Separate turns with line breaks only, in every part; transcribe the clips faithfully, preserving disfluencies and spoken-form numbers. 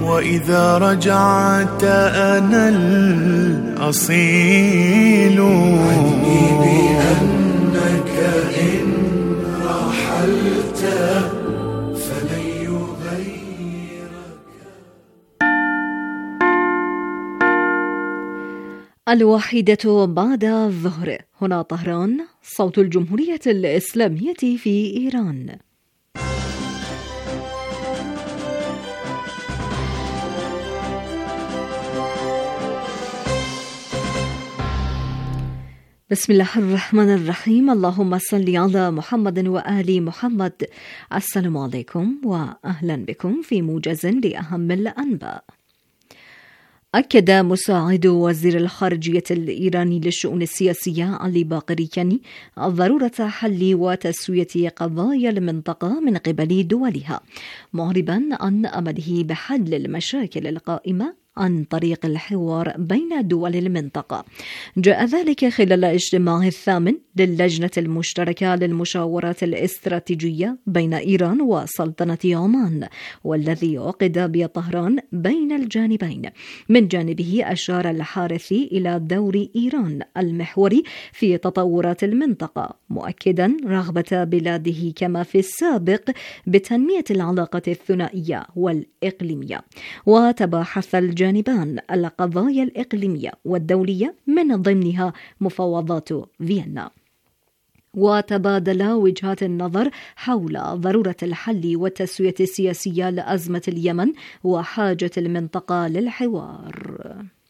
وإذا رجعت أنا الأصيل عني بأنك إن رحلت فلن يغيرك.
الواحدة بعد الظهر، هنا طهران، صوت الجمهورية الإسلامية في إيران. بسم الله الرحمن الرحيم. اللهم صل على محمد وآل محمد. السلام عليكم وأهلا بكم في موجز لأهم الأنباء. أكد مساعد وزير الخارجية الإيراني للشؤون السياسية علي باقرياني ضرورة حل وتسوية قضايا المنطقة من قبل دولها، معربا عن أمله بحل المشاكل القائمة عن طريق الحوار بين دول المنطقة. جاء ذلك خلال الاجتماع الثامن للجنة المشتركة للمشاورات الاستراتيجية بين إيران وسلطنة عمان، والذي عقد بطهران بين الجانبين. من جانبه أشار الحارثي إلى دور إيران المحوري في تطورات المنطقة، مؤكدا رغبة بلاده كما في السابق بتنمية العلاقات الثنائية والإقليمية. وتباحث الجانبان جانبان القضايا الإقليمية والدولية من ضمنها مفاوضات فيينا، وتبادل وجهات النظر حول ضرورة الحل والتسوية السياسية لأزمة اليمن وحاجة المنطقة للحوار.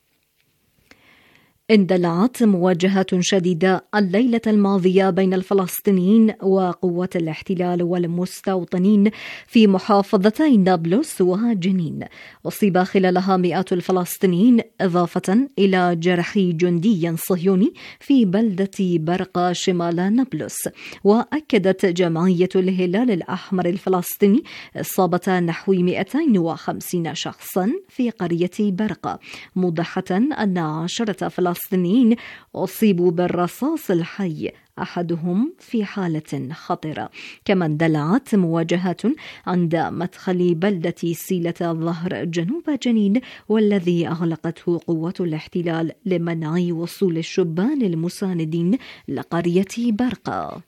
اندلعت مواجهات شديدة الليلة الماضية بين الفلسطينيين وقوات الاحتلال والمستوطنين في محافظتي نابلس وجنين. أصيب خلالها مئات الفلسطينيين، إضافة إلى جرح جندي صهيوني في بلدة برقة شمال نابلس. وأكدت جمعية الهلال الأحمر الفلسطيني إصابة نحو مئتين وخمسين شخصا في قرية برقة، موضحة أن عشرة فلسطينيين الفلسطينيين أصيبوا بالرصاص الحي، أحدهم في حالة خطرة. كما اندلعت مواجهات عند مدخل بلدة سيلة الظهر جنوب جنين، والذي أغلقته قوات الاحتلال لمنع وصول الشبان المساندين لقرية برقة.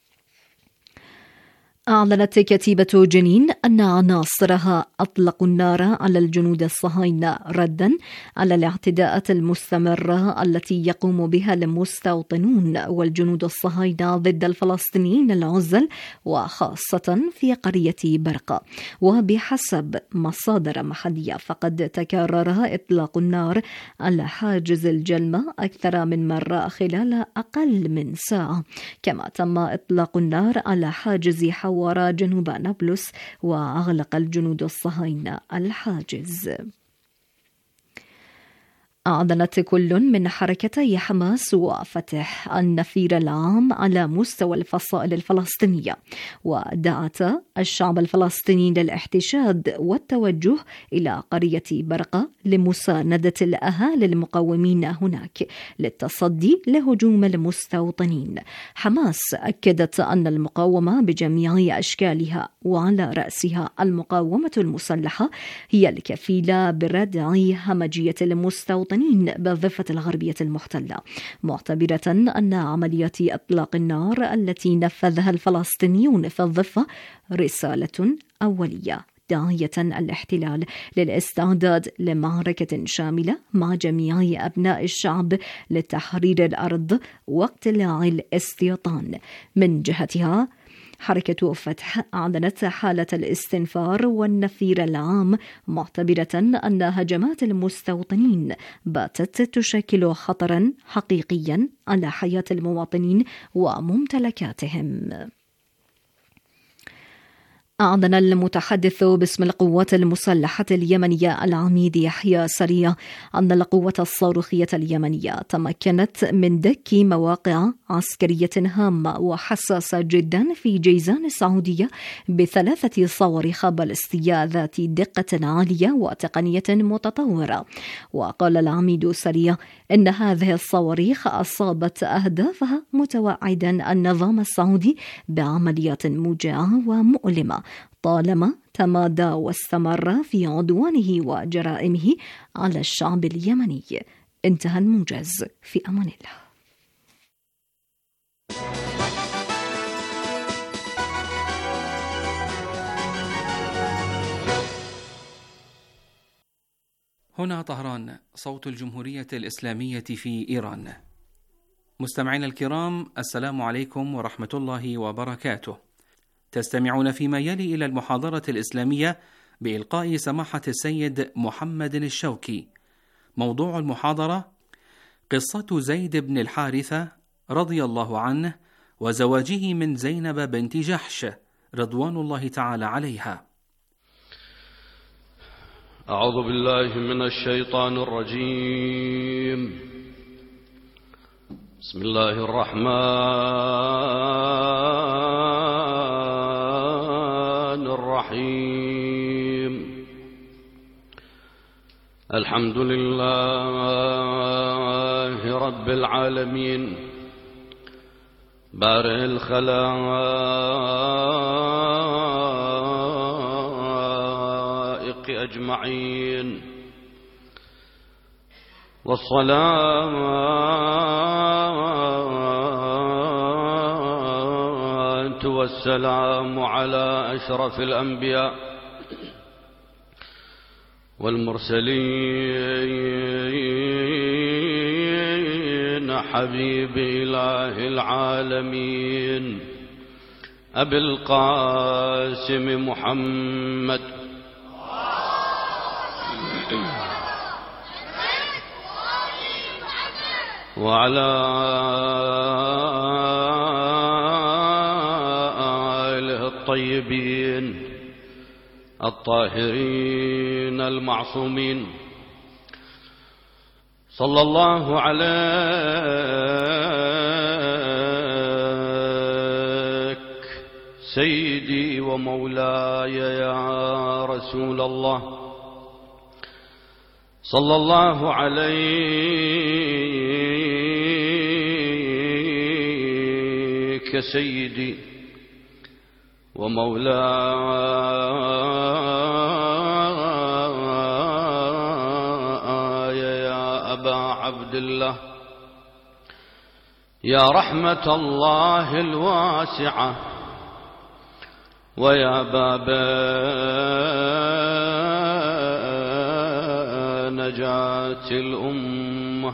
أعلنت كتيبة جنين أن عناصرها أطلقوا النار على الجنود الصهاينة ردا على الاعتداءات المستمرة التي يقوم بها المستوطنون والجنود الصهاينة ضد الفلسطينيين العزل، وخاصة في قرية برقة. وبحسب مصادر محلية فقد تكرر إطلاق النار على حاجز الجلمة أكثر من مرة خلال أقل من ساعة. كما تم إطلاق النار على حاجز حوار وراء جنوب نابلس، وأغلق الجنود الصهاينة الحاجز. أعلنت كل من حركتي حماس وفتح النفير العام على مستوى الفصائل الفلسطينية، ودعت الشعب الفلسطيني للاحتشاد والتوجه إلى قرية برقة لمساندة الأهالي المقاومين هناك للتصدي لهجوم المستوطنين. حماس أكدت أن المقاومة بجميع أشكالها وعلى رأسها المقاومة المسلحة هي الكفيلة بردع همجية المستوطنين بالضفة الغربية المحتلة، معتبرة أن عمليات إطلاق النار التي نفذها الفلسطينيون في الضفة رسالة أولية، داعية الاحتلال للاستعداد لمعركة شاملة مع جميع أبناء الشعب لتحرير الأرض واقتلاع الاستيطان. من جهتها حركة فتح أعلنت حالة الاستنفار والنفير العام، معتبرة أن هجمات المستوطنين باتت تشكل خطرا حقيقيا على حياة المواطنين وممتلكاتهم. أعلن المتحدث باسم القوات المسلحة اليمنية العميد يحيى سريع أن القوة الصاروخية اليمنية تمكنت من دك مواقع عسكرية هامة وحساسة جدا في جيزان السعودية بثلاثة صواريخ باليستية ذات دقة عالية وتقنية متطورة. وقال العميد سريع إن هذه الصواريخ أصابت أهدافها، متوعدا النظام السعودي بعمليات موجعة ومؤلمة طالما تمادى واستمر في عدوانه وجرائمه على الشعب اليمني. انتهى الموجز. في أمان الله.
هنا طهران، صوت الجمهورية الإسلامية في إيران. مستمعينا الكرام، السلام عليكم ورحمة الله وبركاته. تستمعون فيما يلي إلى المحاضرة الإسلامية بإلقاء سماحة السيد محمد الشوكي. موضوع المحاضرة: قصة زيد بن الحارثة رضي الله عنه وزواجه من زينب بنت جحش رضوان الله تعالى عليها.
أعوذ بالله من الشيطان الرجيم. بسم الله الرحمن الرحيم. الحمد لله رب العالمين بارئ الخلائق أجمعين، والصلاة والسلام على أشرف الأنبياء والمرسلين، حبيب إله العالمين أبي القاسم محمد وعلى آله الطيبين الطاهرين المعصومين. صلى الله عليك سيدي ومولاي يا رسول الله، صلى الله عليك سيدي ومولاي يا أبا عبد الله، يا رحمة الله الواسعة ويا باب نجاة الأمة.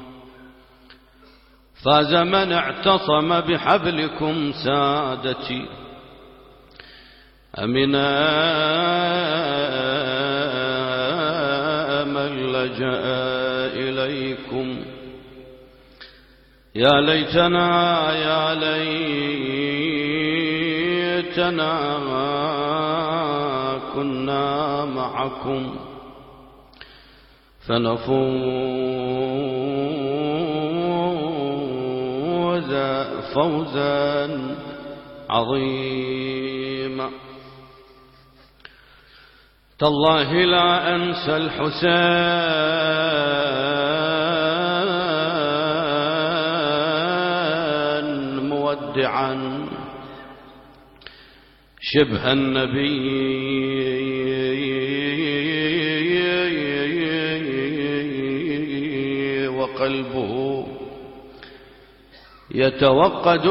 فاز من اعتصم بحبلكم سادتي، أمنا من لجأ إليكم. يا ليتنا يا ليتنا كنا معكم فنفوز فوزا عظيما. تالله لا أنسى الحسين مودعا شبه النبي، وقلبه يتوقد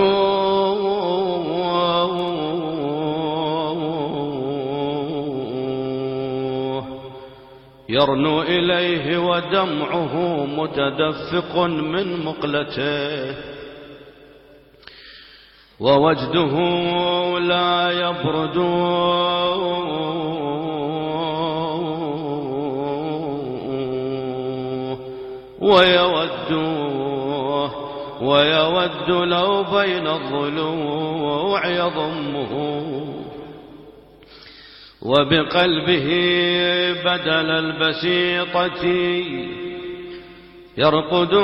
يرنو إليه ودمعه متدفق من مقلته، ووجده لا يبرد ويود ويود لو بين الضلوع يضمه، وبقلبه بدل البسيطة يرقد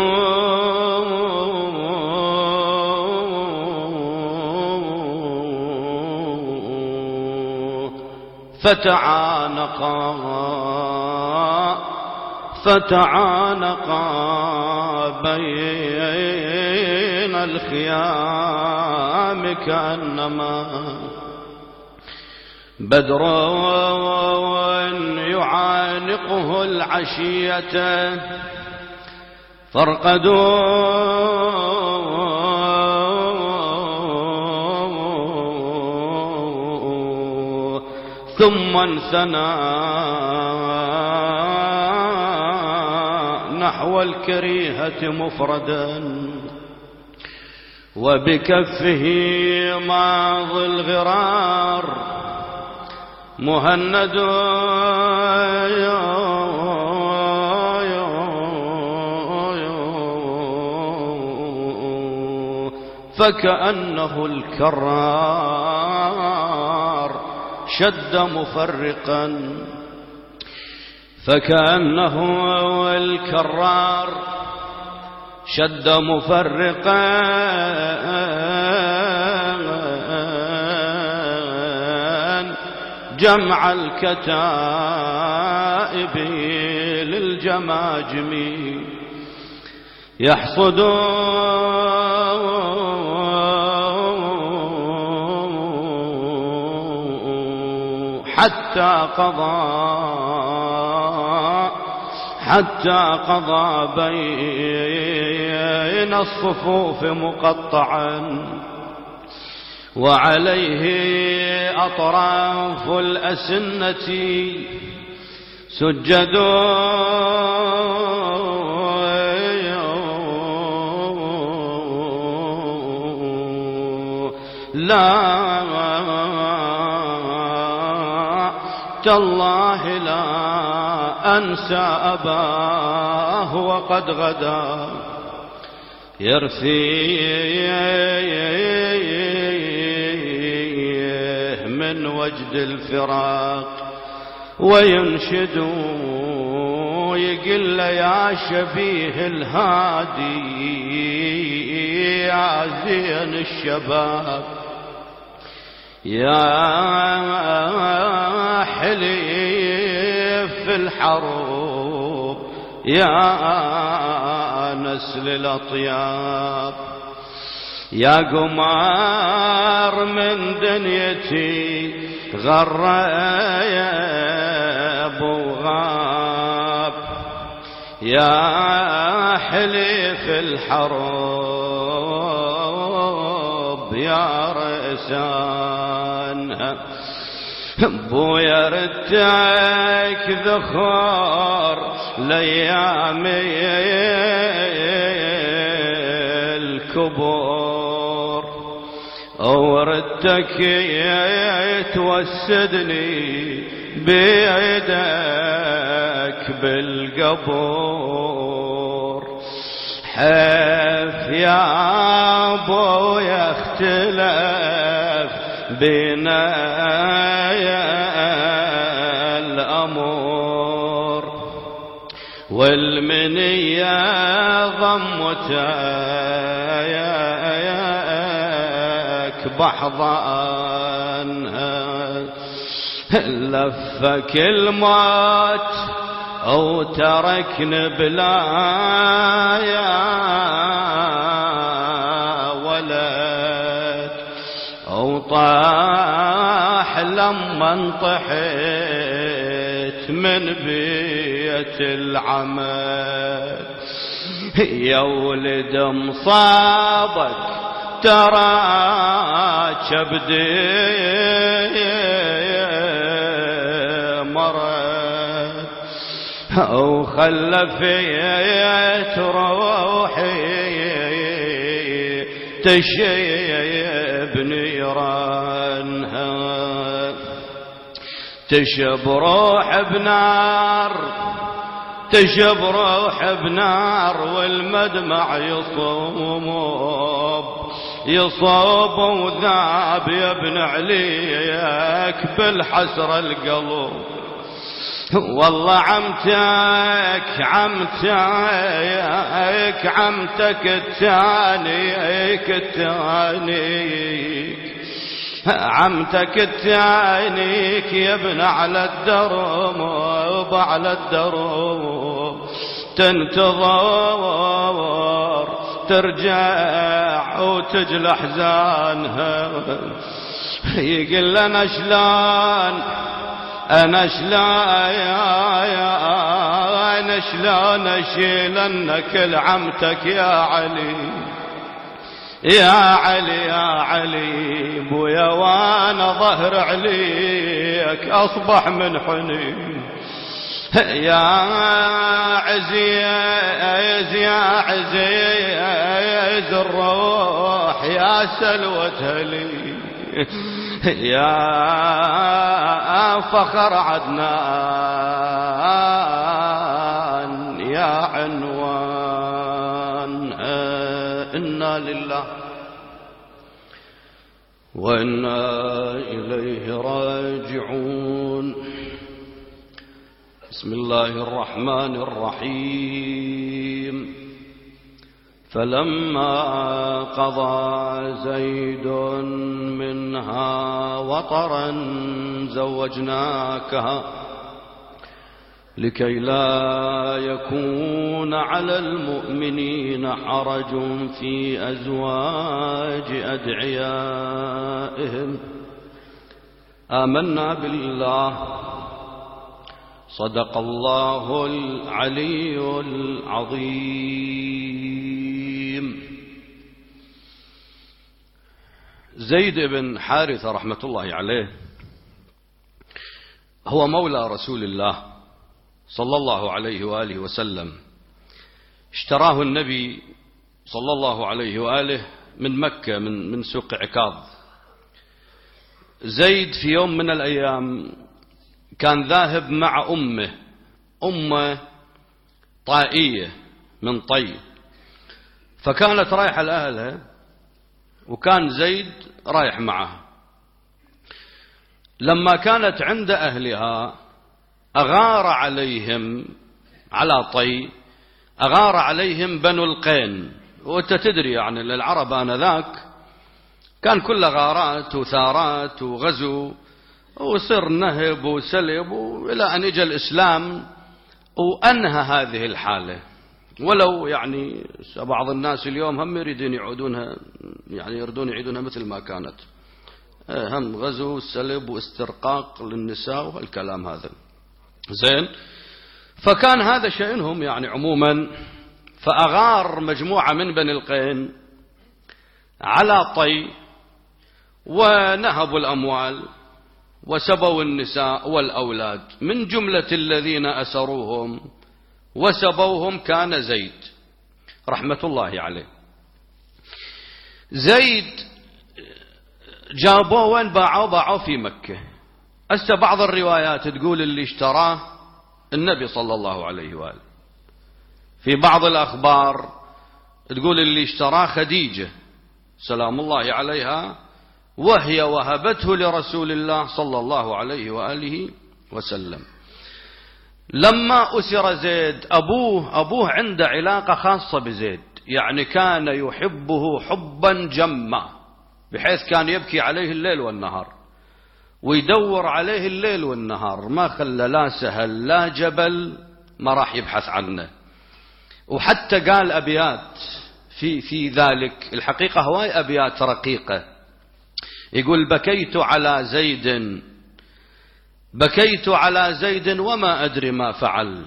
فتعانقا فتعانقا بين الخيام كأنما بدر يعانقه العشية فارقدوا ثم انثنى نحو الكريهة مفردا وبكفه ماضي الغرار مهند فكأنه الكرار شد مفرقا فكأنه الكرار شد مفرقا جمع الكتائب للجماجم يحصد حتى قضى حتى قضى بين الصفوف مقطعا وعليه أطراف الأسنة سجدوا لا تالله لا أنسى أباه وقد غدا يرثيه من وجد الفراق وينشد يقل يا شبيه الهادي يا زين الشباب يا حليف الحروب يا نسل الأطياب يا قمار من دنيتي غريب وغاب يا حليف الحروب يا رئسان بويا ردك ذخور ليامي الكبور وردك توسدني بيدك بالقبور حيث يا ابويا اختلف بنا الأمور والمنية ضمتك بحضانها لفك الموت أو تركن بلا يا ولد أو طاح لما انطحت من بيت العمل يا ولد مصابك ترى كبدي مرض أو خلفيت روحي تشيب نيرانها تشب روح بنار تشب روح بنار والمدمع يصوب يصوب وذاب يا ابن عليك بالحسرة القلب والله عمتك عمتك عمتك التانيك التانيك عمتك التانيك يا ابن على الدرب على الدرب تنتظر ترجع وتجل احزانها يقول أنا شلون أنا شلون أنا شلون أشيلنك لعمتك يا علي يا علي يا علي بويا وانا ظهر عليك أصبح من حنين يا عزيز يا عزيز الروح يا سلوة لي يا فخر عدنان يا عنوان إنا لله وإنا إليه راجعون. بسم الله الرحمن الرحيم. فلما قضى زيد منها وطرا زوجناكها لكي لا يكون على المؤمنين حرج في أزواج أدعيائهم. آمنا بالله صدق الله العلي العظيم. زيد بن حارثة رحمة الله عليه هو مولى رسول الله صلى الله عليه وآله وسلم. اشتراه النبي صلى الله عليه وآله من مكة من من سوق عكاظ. زيد في يوم من الأيام كان ذاهب مع أمه أمه طائية من طي، فكانت رايحة لأهلها وكان زيد رايح معها. لما كانت عند أهلها أغار عليهم على طي أغار عليهم بنو القين. وأنت تدري يعني للعرب آنذاك كان كل غارات وثارات وغزو وصر نهب وسلب إلى أن إجا الإسلام وأنهى هذه الحالة. ولو يعني بعض الناس اليوم هم يريدون يعودونها يعني يردون يعيدونها مثل ما كانت، هم غزو وسلب واسترقاق للنساء والكلام هذا زين. فكان هذا شأنهم يعني عموما. فأغار مجموعة من بني القين على طي ونهبوا الأموال وسبوا النساء والأولاد. من جملة الذين أسروهم وسبوهم كان زيد رحمة الله عليه. زيد جابوه وين باعوه باعوه في مكة. هسه بعض الروايات تقول اللي اشتراه النبي صلى الله عليه وآله، في بعض الأخبار تقول اللي اشتراه خديجة سلام الله عليها وهي وهبته لرسول الله صلى الله عليه وآله وسلم. لما أسر زيد أبوه أبوه عنده علاقة خاصة بزيد، يعني كان يحبه حبا جما بحيث كان يبكي عليه الليل والنهار ويدور عليه الليل والنهار، ما خلى لا سهل لا جبل ما راح يبحث عنه. وحتى قال أبيات في في ذلك الحقيقة هواي أبيات رقيقة. يقول بكيت على زيد بكيت على زيد وما أدري ما فعل،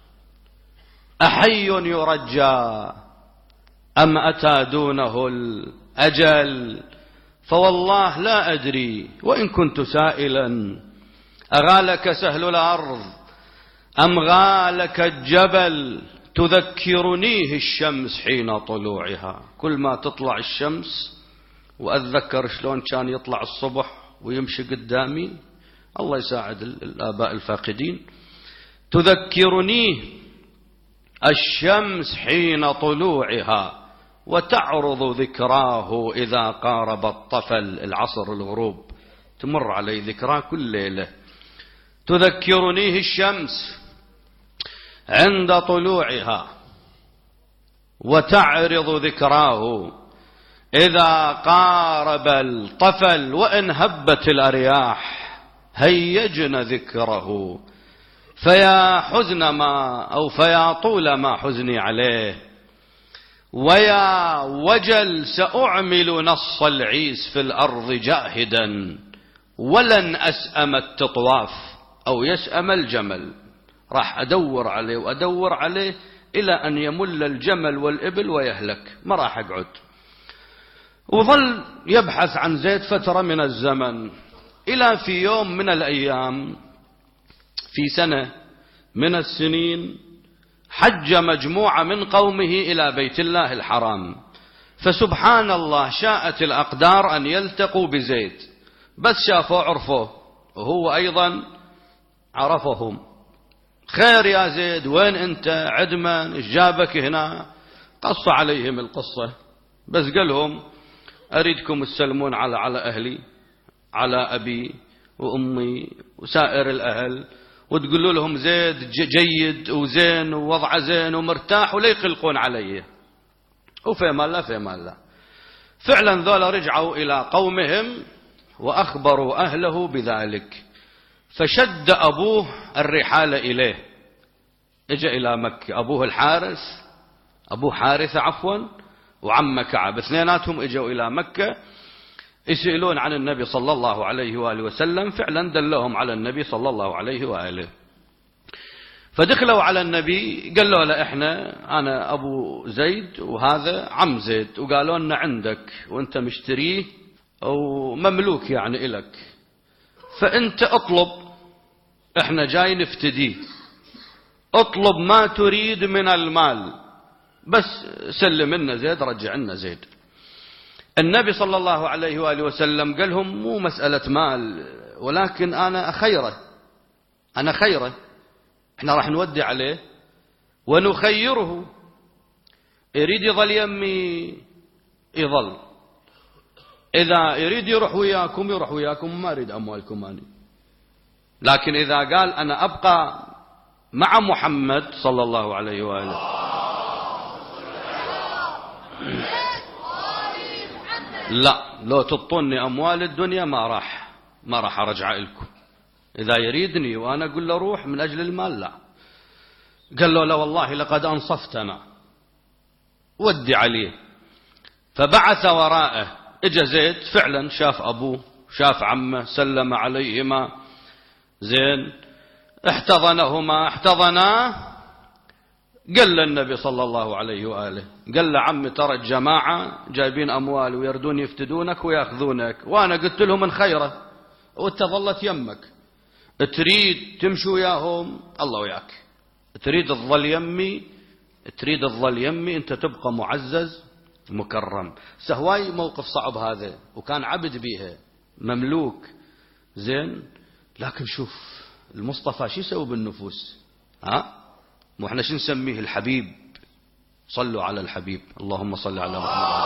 أحي يرجى أم أتى دونه الأجل، فوالله لا أدري وإن كنت سائلا أغالك سهل الأرض أم غالك الجبل، تذكرنيه الشمس حين طلوعها. كل ما تطلع الشمس وأتذكر شلون كان يطلع الصبح ويمشي قدامي، الله يساعد الآباء الفاقدين. تذكرنيه الشمس حين طلوعها وتعرض ذكراه إذا قارب الطفل العصر الغروب، تمر علي ذكراه كل ليلة. تذكرنيه الشمس عند طلوعها وتعرض ذكراه إذا قارب الطفل، وإن هبت الأرياح هيجن ذكره، فيا حزن ما أو فيا طول ما حزني عليه، ويا وجل سأعمل نص العيس في الأرض جاهدا، ولن أسأم التطواف أو يسأم الجمل، راح أدور عليه وأدور عليه إلى أن يمل الجمل والإبل ويهلك، ما راح أقعد. وظل يبحث عن زيد فترة من الزمن، إلى في يوم من الأيام في سنة من السنين حج مجموعة من قومه إلى بيت الله الحرام، فسبحان الله شاءت الأقدار أن يلتقوا بزيد، بس شافوه عرفوه وهو أيضا عرفهم. خير يا زيد، وين أنت؟ عدما، إيش جابك هنا؟ قص عليهم القصة، بس قالهم أريدكم تسلمون على على أهلي، على أبي وأمي وسائر الأهل، وتقولوا لهم زيد جيد وزين ووضعه زين ومرتاح ولا يقلقون عليه. وفيما الله فيما الله فعلا ذولا رجعوا إلى قومهم وأخبروا أهله بذلك، فشد أبوه الرحال إليه، اجى إلى مكة. أبوه الحارث، أبوه حارثة عفوا، وعم كعب، اثنيناتهم اجوا إلى مكة يسألون عن النبي صلى الله عليه وآله وسلم. فعلا دلهم على النبي صلى الله عليه وآله، فدخلوا على النبي قالوا له احنا أنا أبو زيد وهذا عم زيد، وقالوا لنا عندك وانت مشتريه ومملوك يعني إلك، فانت اطلب، احنا جاي نفتديه، اطلب ما تريد من المال، بس سلم لنا زيد، رجع لنا زيد. النبي صلى الله عليه وآله وسلم قال لهم مو مسألة مال، ولكن أنا خيره، أنا خيره، احنا راح نودي عليه ونخيره، يريد يظل يمي يظل، إذا يريد يروح وياكم يروح وياكم، ما أريد أموالكم أنا. لكن إذا قال أنا أبقى مع محمد صلى الله عليه وآله لا، لو تطوني أموال الدنيا ما راح ما راح أرجع لكم. إذا يريدني وأنا أقول له روح من أجل المال لا. قال له لا والله لقد أنصفتنا، ودي عليه. فبعث وراءه، اجى زيد فعلا شاف أبوه شاف عمه، سلم عليهما، زين احتضنهما احتضنا. قال للنبي صلى الله عليه وآله، قال له عم ترى الجماعة جايبين أموال ويردون يفتدونك ويأخذونك، وأنا قلت لهم من خيره وانت ظلت يمك، تريد تمشي وياهم الله وياك، تريد تظل يمي تريد تظل يمي انت تبقى معزز مكرم. سهواي موقف صعب هذا، وكان عبد بيها مملوك، زين. لكن شوف المصطفى شو يسوي بالنفوس، ها مو احنا شو نسميه؟ الحبيب. صلوا على الحبيب، اللهم صل على محمد.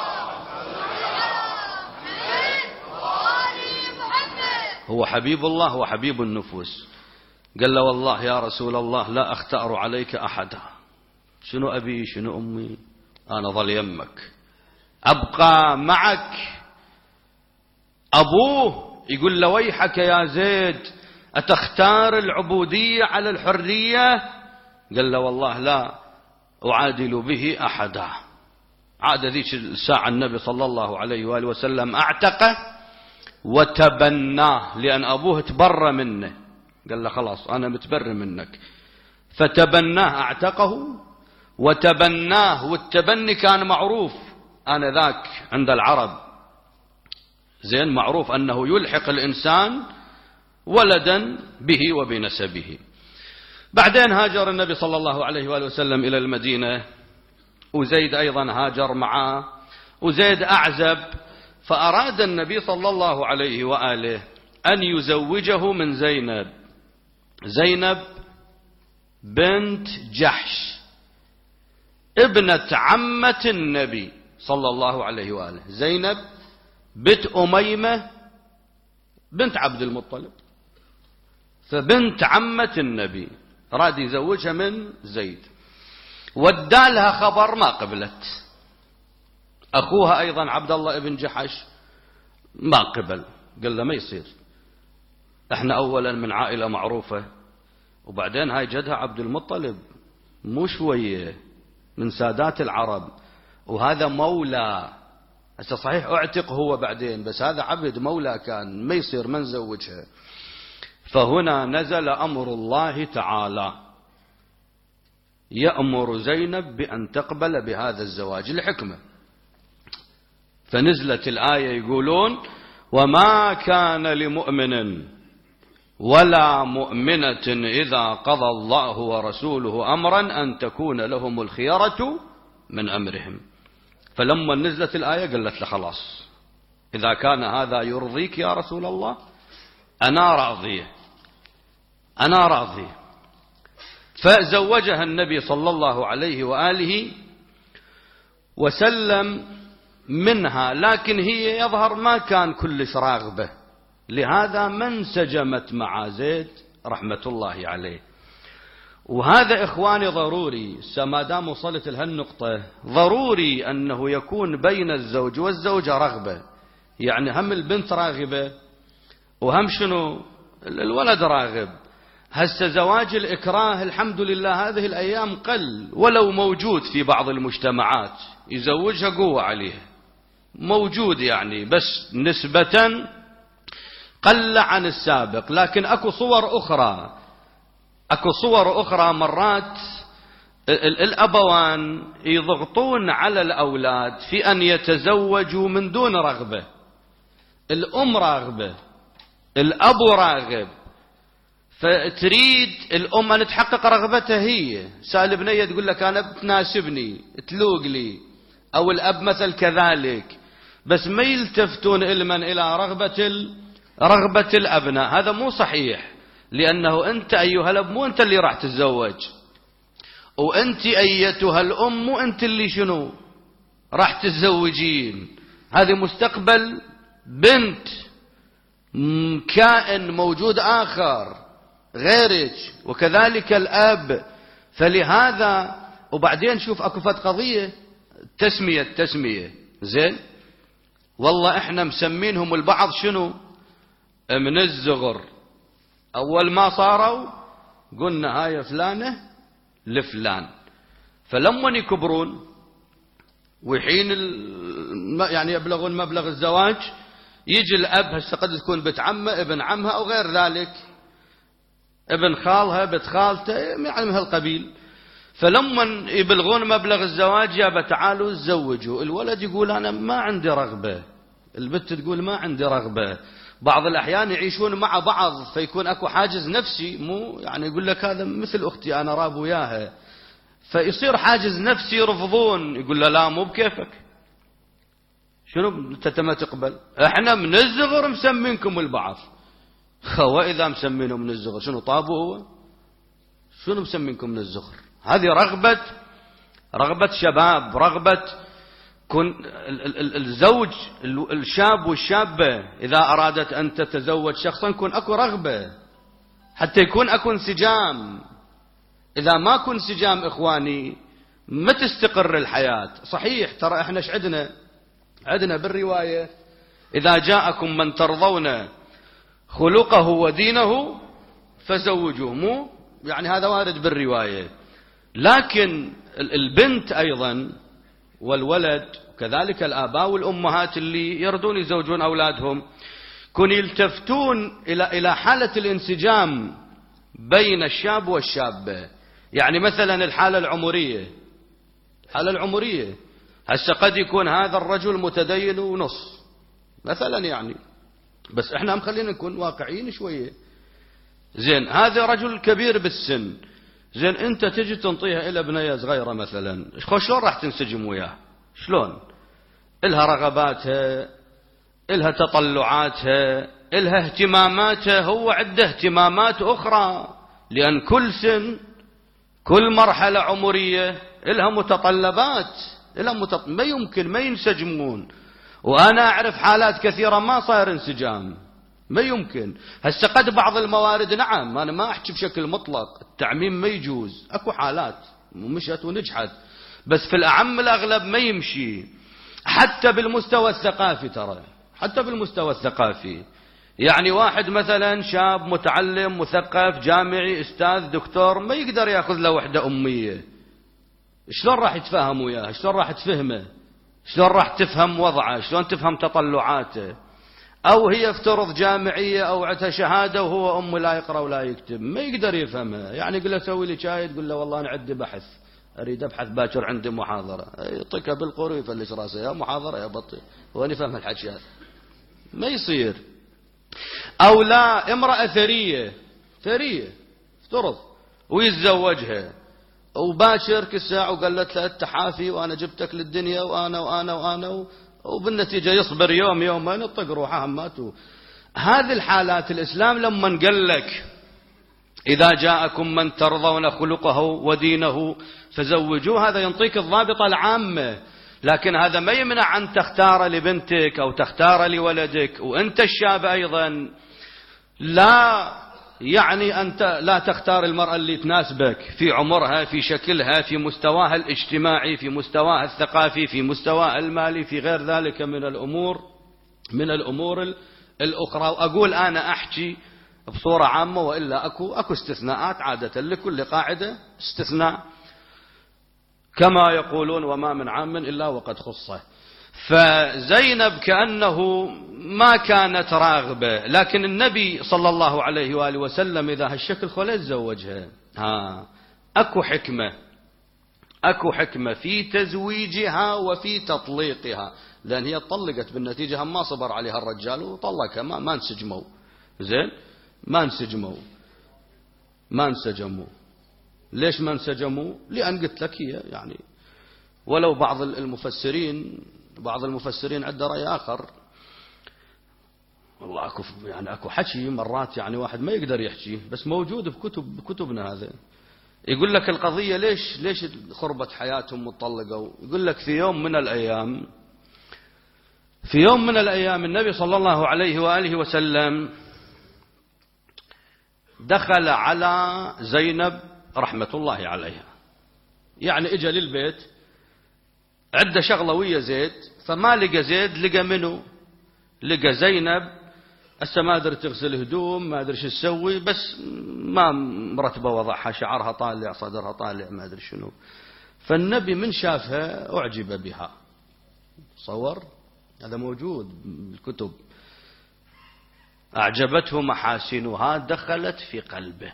هو حبيب الله، هو حبيب النفوس. قال له والله يا رسول الله لا أختار عليك أحدا، شنو أبي شنو أمي، أنا ظل يمك، أبقى معك. أبوه يقول له ويحك يا زيد، أتختار العبودية على الحرية؟ قال له والله لا أعادل به أحدا. عاد ذيك الساعة النبي صلى الله عليه وآله وسلم أعتقه وتبناه، لأن أبوه تبرى منه، قال له خلاص أنا متبر منك، فتبناه، أعتقه وتبناه. والتبني كان معروف آنذاك عند العرب، زين، معروف أنه يلحق الإنسان ولدا به وبنسبه. بعدين هاجر النبي صلى الله عليه وآله وسلم إلى المدينة، وزيد أيضا هاجر معه، وزيد أعزب، فأراد النبي صلى الله عليه وآله أن يزوجه من زينب، زينب بنت جحش ابنة عمة النبي صلى الله عليه وآله، زينب بنت أميمة بنت عبد المطلب، فبنت عمة النبي راد يزوجها من زيد. ودالها خبر ما قبلت، أخوها أيضا عبد الله ابن جحش ما قبل، قال له ما يصير، احنا أولا من عائلة معروفة، وبعدين هاي جدها عبد المطلب مو شوية من سادات العرب، وهذا مولى هسه صحيح اعتق هو بعدين، بس هذا عبد مولى كان، ما يصير ما نزوجها. فهنا نزل أمر الله تعالى يأمر زينب بأن تقبل بهذا الزواج لحكمة. فنزلت الآية يقولون وما كان لمؤمن ولا مؤمنة إذا قضى الله ورسوله أمرا أن تكون لهم الخيرة من أمرهم. فلما نزلت الآية قالت له خلاص إذا كان هذا يرضيك يا رسول الله أنا راضية أنا راضية. فزوجها النبي صلى الله عليه وآله وسلم منها، لكن هي يظهر ما كان كلش راغبة، لهذا ما انسجمت مع زيد رحمة الله عليه. وهذا إخواني ضروري، ما دام وصلت لهالنقطة ضروري أنه يكون بين الزوج والزوجة رغبة، يعني هم البنت راغبة وهم شنو الولد راغب. هسه زواج الإكراه الحمد لله هذه الأيام قل، ولو موجود في بعض المجتمعات يزوجها قوة عليها موجود يعني، بس نسبة قل عن السابق. لكن أكو صور أخرى أكو صور أخرى مرات الأبوان يضغطون على الأولاد في أن يتزوجوا من دون رغبة. الأم راغبة الأب راغب، فتريد الأم أن تحقق رغبتها هي. سأل بنية تقول لك أنا بتناسبني تلوق لي، أو الأب مثل كذلك، بس ما يلتفتون علما إلى رغبة رغبة الأبناء. هذا مو صحيح، لأنه أنت أيها الأب مو أنت اللي راح تتزوج، وأنت أيتها الأم مو أنت اللي شنو راح تتزوجين. هذه مستقبل بنت كائن موجود آخر غيرك، وكذلك الأب. فلهذا وبعدين شوف أكو فت قضية تسمية تسمية زين، والله إحنا مسمينهم البعض شنو من الزغر. أول ما صاروا قلنا هاي فلانة لفلان، فلما يكبرون وحين يعني يبلغون مبلغ الزواج يجي الأب هسه قد تكون بنت عمه ابن عمها أو غير ذلك، ابن خالها بنت خالته يعني من هالقبيل. فلما يبلغون مبلغ الزواج يابا تعالوا تزوجوا، الولد يقول أنا ما عندي رغبة، البنت تقول ما عندي رغبة. بعض الأحيان يعيشون مع بعض فيكون أكو حاجز نفسي، مو يعني يقول لك هذا مثل أختي أنا راب وياها، فيصير حاجز نفسي يرفضون. يقول له لا مو بكيفك، شنو انت ما تقبل، احنا من الزغر مسمينكم البعض. وإذا مسمينه من الزغر شنو طابوا هو، شنو مسمينكم من الزغر؟ هذه رغبة رغبة شباب، رغبة كن الزوج الشاب والشابة إذا أرادت أن تتزوج شخصا كن أكو رغبة حتى يكون أكو انسجام. إذا ما كن انسجام إخواني ما تستقر الحياة. صحيح ترى إحنا ايش عندنا عندنا بالرواية إذا جاءكم من ترضون خلقه ودينه فزوجوه، مو يعني هذا وارد بالرواية. لكن البنت أيضا والولد كذلك الآباء والأمهات اللي يردون يزوجون أولادهم كن يلتفتون إلى إلى حالة الانسجام بين الشاب والشابة. يعني مثلا الحالة العمرية الحالة العمرية هسه قد يكون هذا الرجل متدين ونص مثلا يعني، بس احنا هم خلينا نكون واقعيين شوية. زين هذا رجل كبير بالسن، زين انت تجي تنطيها الى بنية صغيرة مثلا، شلون راح تنسجم وياه؟ شلون؟ الها رغباتها، الها تطلعاتها، الها اهتماماتها، هو عنده اهتمامات اخرى، لان كل سن كل مرحلة عمرية الها متطلبات، الها متط... ما يمكن ما ينسجمون. وانا اعرف حالات كثيرة ما صاير انسجام، ما يمكن. هسه قد بعض الموارد نعم، انا ما احكي بشكل مطلق، التعميم ما يجوز، اكو حالات مشت ونجحت، بس في الاعم الاغلب ما يمشي. حتى بالمستوى الثقافي ترى، حتى بالمستوى الثقافي يعني واحد مثلا شاب متعلم مثقف جامعي استاذ دكتور ما يقدر ياخذ له وحده اميه، شلون راح يتفاهم وياها؟ شلون راح تفهمه؟ شلون راح تفهم وضعه؟ شلون تفهم تطلعاته؟ أو هي افترض جامعية أو عندها شهادة وهو أم لا يقرأ ولا يكتب، ما يقدر يفهمها. يعني يقول له سوي لي شاي، تقول له والله أنا عندي بحث، أريد أبحث باكر عندي محاضرة، يعطيك بالقرو يفلش راسه، يا محاضرة يا بطيء، هو يفهم الحكي هذا؟ ما يصير. أو لا، امرأة ثرية ثرية افترض ويتزوجها وباشر كل ساعة وقالت له أنت حافي وأنا جبتك للدنيا وأنا وأنا وأنا، وبالنتيجة يصبر يوم يومين يطق روحه هماته. هذه الحالات الإسلام لما قال لك إذا جاءكم من ترضون خلقه ودينه فزوجوه، هذا ينطيك الضابطة العامة. لكن هذا ما يمنع أن تختار لبنتك أو تختار لولدك، وأنت الشاب أيضا لا يعني أنت لا تختار المرأة اللي تناسبك في عمرها، في شكلها، في مستواها الاجتماعي، في مستواها الثقافي، في مستواها المالي، في غير ذلك من الأمور من الأمور الأخرى. وأقول أنا أحكي بصورة عامة، وإلا أكو أكو استثناءات عادة، لكل قاعدة استثناء كما يقولون وما من عام إلا وقد خصه. فزينب كأنه ما كانت راغبة، لكن النبي صلى الله عليه وآله وسلم إذا هالشكل خليه تزوجها. ها أكو حكمة أكو حكمة في تزويجها وفي تطليقها، لأن هي طلقت بالنتيجة، هم ما صبر عليها الرجال وطلقها، ما, ما انسجموا. زين ما انسجموا ما انسجموا ليش ما انسجموا؟ لأن قلت لك هي يعني، ولو بعض المفسرين بعض المفسرين عنده رأي آخر، والله أكو يعني أكو حكي مرات يعني واحد ما يقدر يحكي، بس موجود بكتب بكتبنا هذا. يقول لك القضية ليش ليش خربت حياتهم وطلقوا؟ يقول لك في يوم من الأيام في يوم من الأيام النبي صلى الله عليه وآله وسلم دخل على زينب رحمة الله عليها، يعني اجى للبيت عنده شغلة ويا زيد، فما لقى زيد، لقى منه؟ لقى زينب. هسه ما ادري تغسل هدوم، ما ادري شو تسوي، بس ما مرتبه وضعها، شعرها طالع، صدرها طالع، ما ادري شنو. فالنبي من شافها اعجب بها. صور هذا موجود بالكتب. اعجبته محاسنها، دخلت في قلبه.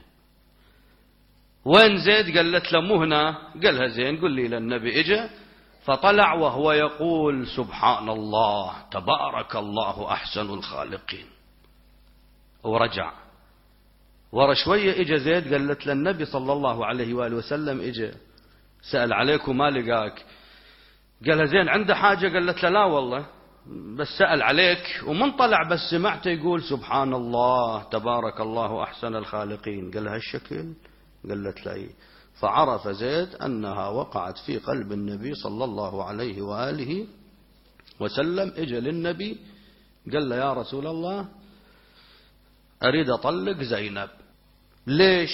وين زيد؟ قالت له مو هنا. قالها زين قل لي للنبي اجى، فطلع وهو يقول سبحان الله تبارك الله أحسن الخالقين، ورجع. ورا شوية اجى زيد، قالت للنبي صلى الله عليه وآله وسلم اجى سأل عليك وما لقاك. قالها زين عنده حاجة؟ قالت له لا والله، بس سأل عليك. ومن طلع بس سمعته يقول سبحان الله تبارك الله أحسن الخالقين. قالها الشكل؟ قالت له ايه. فعرف زيد أنها وقعت في قلب النبي صلى الله عليه وآله وسلم. اجى للنبي قال له يا رسول الله أريد أطلق زينب. ليش؟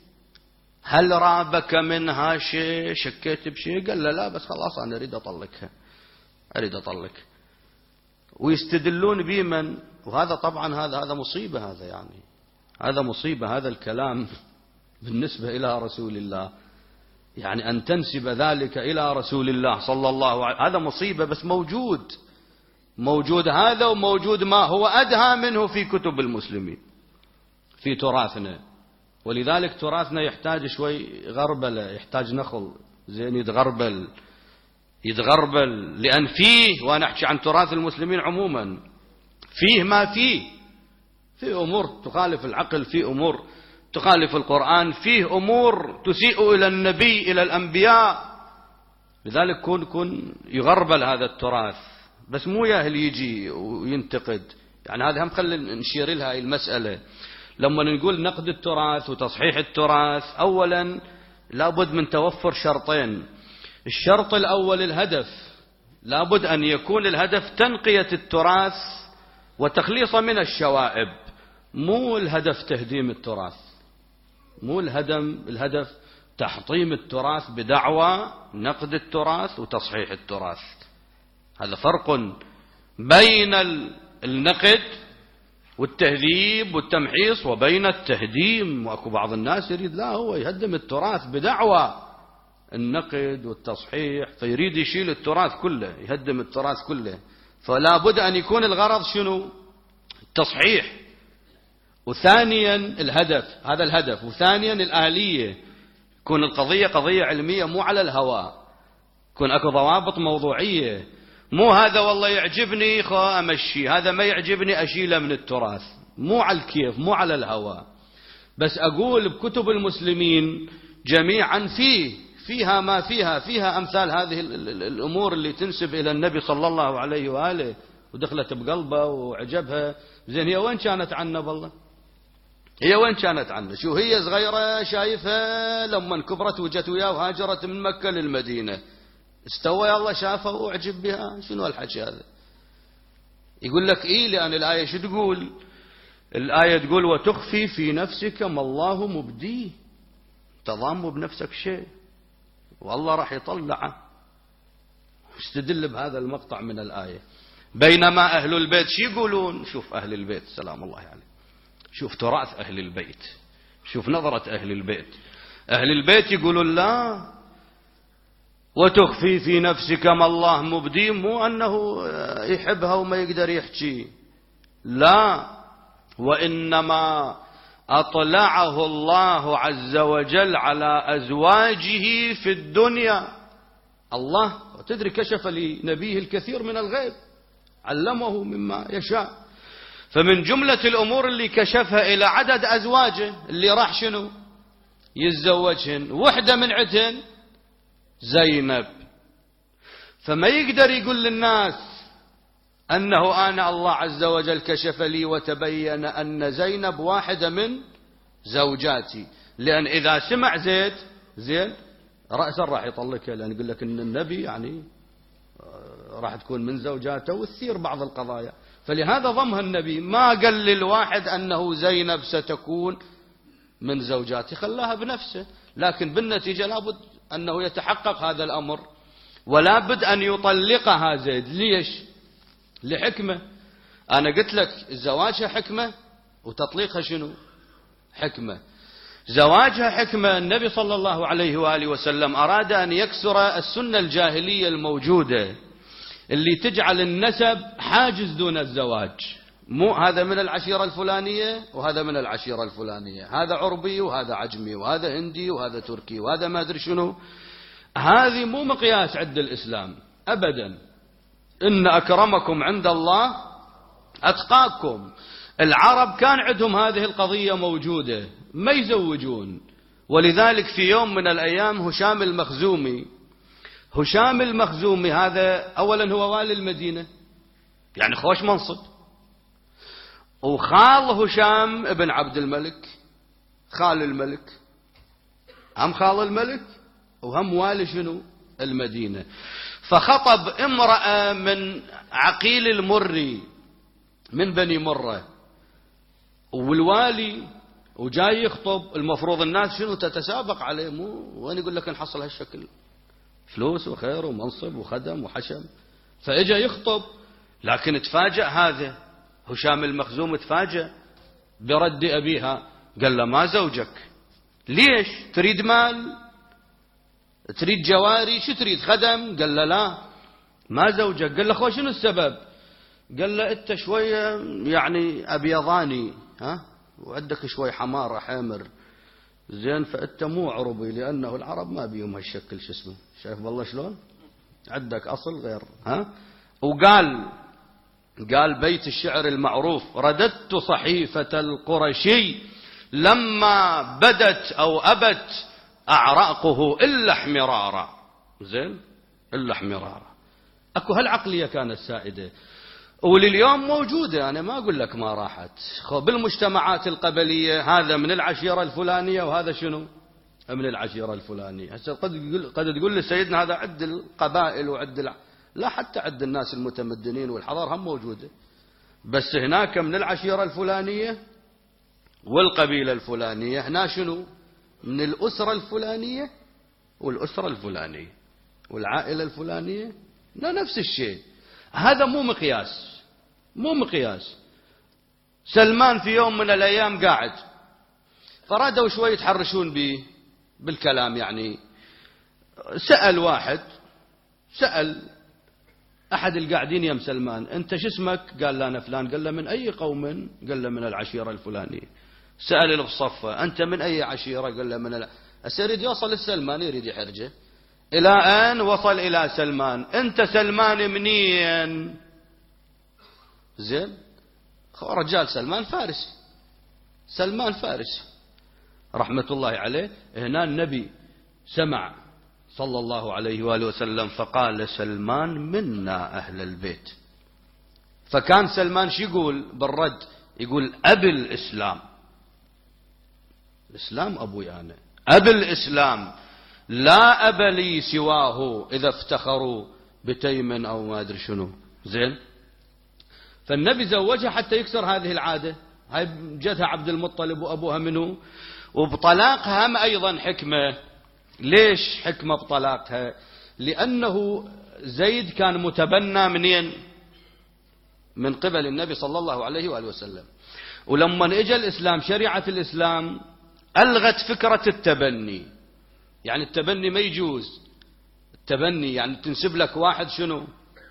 هل رابك منها شيء؟ شكيت بشيء؟ قال له لا، بس خلاص أنا أريد أطلقها، أريد أطلق. ويستدلون بمن؟ وهذا طبعا هذا هذا مصيبة، هذا يعني هذا مصيبة، هذا الكلام بالنسبة إلى رسول الله، يعني أن تنسب ذلك إلى رسول الله صلى الله عليه وسلم، هذا مصيبة. بس موجود موجود هذا، وموجود ما هو أدهى منه في كتب المسلمين، في تراثنا. ولذلك تراثنا يحتاج شوي غربلة، يحتاج نخل زين يتغربل يتغربل لأن فيه، وأنا أحكي عن تراث المسلمين عموما، فيه ما فيه، في أمور تخالف العقل، في أمور تخالف القرآن، فيه أمور تسيء إلى النبي إلى الأنبياء. لذلك كن كن يغربل هذا التراث، بس مو ياهل يجي وينتقد. يعني هذا هم خلينا نشير لها المسألة. لما نقول نقد التراث وتصحيح التراث، أولا لابد من توفر شرطين. الشرط الأول الهدف، لابد أن يكون الهدف تنقية التراث وتخليصه من الشوائب، مو الهدف تهديم التراث، مو الهدم الهدف تحطيم التراث بدعوى نقد التراث وتصحيح التراث. هذا فرق بين النقد والتهذيب والتمحيص وبين التهديم. واكو بعض الناس يريد لا، هو يهدم التراث بدعوى النقد والتصحيح، فيريد يشيل التراث كله، يهدم التراث كله. فلا بد أن يكون الغرض شنو؟ التصحيح. وثانيا الهدف، هذا الهدف. وثانيا الآلية، يكون القضية قضية علمية مو على الهواء، يكون أكو ضوابط موضوعية، مو هذا والله يعجبني خو أمشي، هذا ما يعجبني أشيله من التراث، مو على الكيف، مو على الهواء. بس أقول بكتب المسلمين جميعا فيه فيها ما فيها فيها أمثال هذه الأمور اللي تنسب إلى النبي صلى الله عليه وآله ودخلت بقلبه وعجبها. زين هي وين كانت عنا بالله؟ هي وين كانت عنا؟ شو هي صغيرة شايفها لما كبرت وجت وياه وهاجرت من مكة للمدينة، استوى الله شافها واعجب بها؟ شنو هالحكي هذا؟ يقول لك إيه، لأن الآية شو تقول؟ الآية تقول وتخفي في نفسك ما الله مبديه، تضام بنفسك شيء والله راح يطلعه. استدل بهذا المقطع من الآية. بينما أهل البيت شو يقولون؟ شوف أهل البيت سلام الله عليه، شوف تراث أهل البيت، شوف نظرة أهل البيت. أهل البيت يقولون لا، وتخفي في نفسك ما الله مبديه، مو أنه يحبها وما يقدر يحكي، لا، وإنما أطلعه الله عز وجل على أزواجه في الدنيا. الله تدري كشف لنبيه الكثير من الغيب، علمه مما يشاء. فمن جملة الأمور اللي كشفها إلى عدد أزواجه اللي راح شنو يتزوجهن، وحدة من عدهن زينب. فما يقدر يقول للناس أنه أنا الله عز وجل كشف لي وتبين أن زينب واحدة من زوجاتي، لأن إذا سمع زيد زين رأسا راح يطلقها، لأن يقول لك أن النبي يعني راح تكون من زوجاته وتثير بعض القضايا. فلهذا ضمها النبي، ما قال للواحد أنه زينب ستكون من زوجاتي، خلاها بنفسه. لكن بالنتيجة لابد أنه يتحقق هذا الأمر، ولا بد أن يطلقها زيد. ليش؟ لحكمة. أنا قلت لك زواجها حكمة وتطليقها شنو؟ حكمة. زواجها حكمة. النبي صلى الله عليه وآله وسلم أراد أن يكسر السنة الجاهلية الموجودة اللي تجعل النسب حاجز دون الزواج، مو هذا من العشيرة الفلانية وهذا من العشيرة الفلانية، هذا عربي وهذا عجمي وهذا هندي وهذا تركي وهذا ما أدري شنو. هذه مو مقياس عند الإسلام أبدا. إن أكرمكم عند الله أتقاكم. العرب كان عندهم هذه القضية موجودة، ما يزوجون. ولذلك في يوم من الأيام هشام المخزومي، هشام المخزومي هذا أولا هو والي المدينة، يعني خوش منصب، وخال هشام ابن عبد الملك، خال الملك، هم خال الملك وهم والي شنو المدينة. فخطب امرأة من عقيل المري من بني مرة، والوالي وجاي يخطب. المفروض الناس شنو تتسابق عليه، مو وين يقول لك نحصل هالشكل، فلوس وخير ومنصب وخدم وحشم. فاجا يخطب، لكن تفاجأ هذا هشام المخزوم، تفاجأ برد أبيها. قال له ما زوجك؟ ليش؟ تريد مال؟ تريد جواري؟ شو تريد، خدم؟ قال له لا ما زوجك. قال له خو شنو السبب؟ قال له انت شوية يعني أبيضاني، ها، وعندك شوي حمارة حامر، زين، فأنت مو عربي، لأنه العرب ما بيهم هالشكل. شو اسمه، شايف بالله شلون عندك أصل غير، ها. وقال قال بيت الشعر المعروف: رددت صحيفة القرشي لما بدت أو أبت أعراقه إلا احمرارا. زين، إلا احمرارا. أكو هالعقلية كانت سائدة، ولليوم موجودة. أنا ما أقول لك ما راحت. بالمجتمعات القبلية هذا من العشيرة الفلانية وهذا شنو من العشيرة الفلانية. هسه قد تقول قد تقول لسيدنا هذا عد القبائل وعد الع... لا، حتى عد الناس المتمدنين والحضارة هم موجودة، بس هناك من العشيرة الفلانية والقبيلة الفلانية، هنا شنو من الأسرة الفلانية والأسرة الفلانية والعائلة الفلانية، لا نفس الشيء. هذا مو مقياس، مو مقياس. سلمان في يوم من الأيام قاعد، فرادوا شوي يتحرشون به بالكلام، يعني سأل واحد، سأل أحد القاعدين يم سلمان أنت شو اسمك؟ قال لا أنا فلان. قال له من أي قوم؟ قال له من العشيرة الفلانية. سأل اللي بصفه أنت من أي عشيرة؟ قال له من ال... يريد يوصل السلمان، يريد يحرجه. إلى أن وصل إلى سلمان. أنت سلمان منين؟ زين، رجال سلمان فارسي، سلمان فارسي رحمة الله عليه. هنا النبي سمع صلى الله عليه وآله وسلم فقال سلمان منا أهل البيت. فكان سلمان شو يقول بالرد؟ يقول أبي الإسلام، الإسلام أبوي أنا، أبي الإسلام لا أب لي سواه إذا افتخروا بتيم أو ما أدري شنو. زين، فالنبي زوجها حتى يكسر هذه العادة. هاي جتها عبد المطلب وأبوها منه. وبطلاقها هم أيضا حكمة. ليش حكمة بطلاقها؟ لأنه زيد كان متبنى منين؟ من قبل النبي صلى الله عليه وآله وسلم. ولما اجى الإسلام، شريعة الإسلام ألغت فكرة التبني. يعني التبني ما يجوز. التبني يعني تنسب لك واحد شنو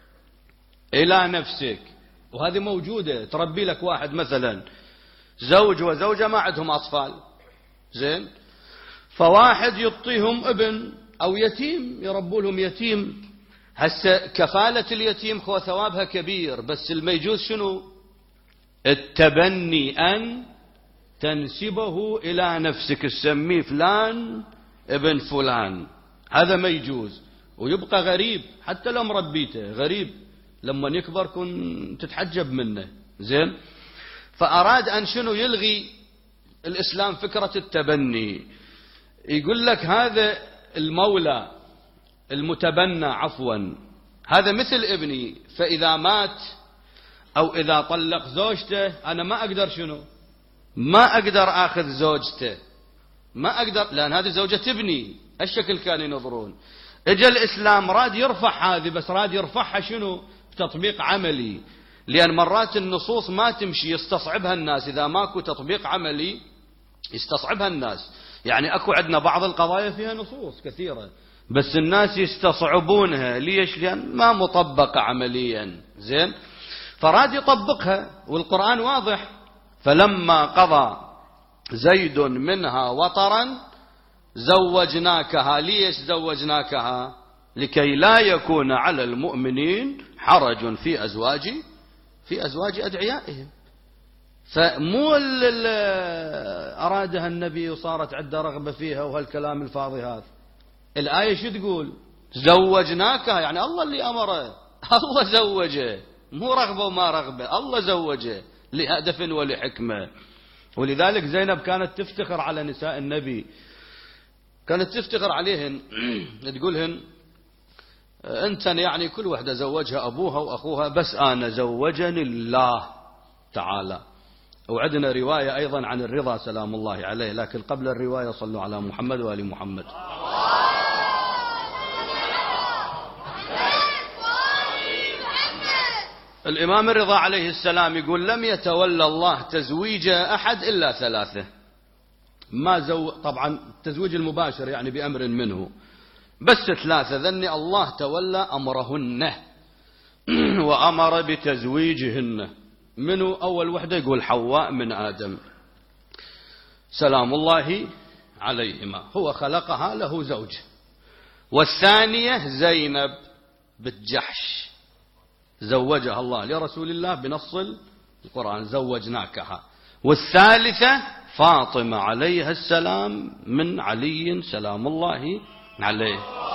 إلى نفسك، وهذه موجودة. تربي لك واحد مثلا زوج وزوجة ما عندهم أطفال، زين، فواحد يعطيهم ابن أو يتيم، يربوا لهم يتيم. هسه كفالة اليتيم خو ثوابها كبير، بس اللي ما يجوز شنو؟ التبني، أن تنسبه إلى نفسك، تسميه فلان ابن فلان، هذا ما يجوز. ويبقى غريب حتى لو مربيته، غريب لما يكبر كن تتحجب منه. زين، فأراد أن شنو؟ يلغي الإسلام فكرة التبني. يقول لك هذا المولى المتبنى عفوا هذا مثل ابني، فإذا مات أو إذا طلق زوجته أنا ما أقدر شنو؟ ما أقدر أخذ زوجته، ما أقدر، لأن هذه زوجة ابني. الشكل كانوا ينظرون. اجى الإسلام راد يرفع هذه، بس راد يرفعها شنو؟ بتطبيق عملي. لأن مرات النصوص ما تمشي، يستصعبها الناس. إذا ماكو تطبيق عملي يستصعبها الناس. يعني أكو عندنا بعض القضايا فيها نصوص كثيرة، بس الناس يستصعبونها. ليش؟ لأن ما مطبقة عمليا. زين، فراد يطبقها، والقرآن واضح. فلما قضى زيد منها وطرا زوجناكها. ليش زوجناكها؟ لكي لا يكون على المؤمنين حرج في أزواج في أزواج أدعيائهم. فمو اللي أرادها النبي وصارت عدة رغبة فيها وهالكلام الفاضي هذا. الآية شو تقول؟ زوجناكها، يعني الله اللي أمره، الله زوجه، مو رغبة وما رغبة، الله زوجه لهدف ولحكمة. ولذلك زينب كانت تفتخر على نساء النبي، كانت تفتخر عليهن تقولهن أنت يعني كل واحدة زوجها أبوها وأخوها، بس أنا زوجني الله تعالى. وعندنا رواية أيضا عن الرضا سلام الله عليه، لكن قبل الرواية صلوا على محمد وآل محمد. الإمام الرضا عليه السلام يقول لم يتولى الله تزويج أحد إلا ثلاثة. ما زو طبعا التزويج المباشر يعني بأمر منه، بس ثلاثة ذني الله تولى أمرهن وأمر بتزويجهن. منه أول وحدة يقول حواء من آدم سلام الله عليهما، هو خلقها له زوج. والثانية زينب بنت جحش زوجها الله لرسول الله بنص القرآن زوجناكها. والثالثة فاطمة عليها السلام من علي سلام الله عليه.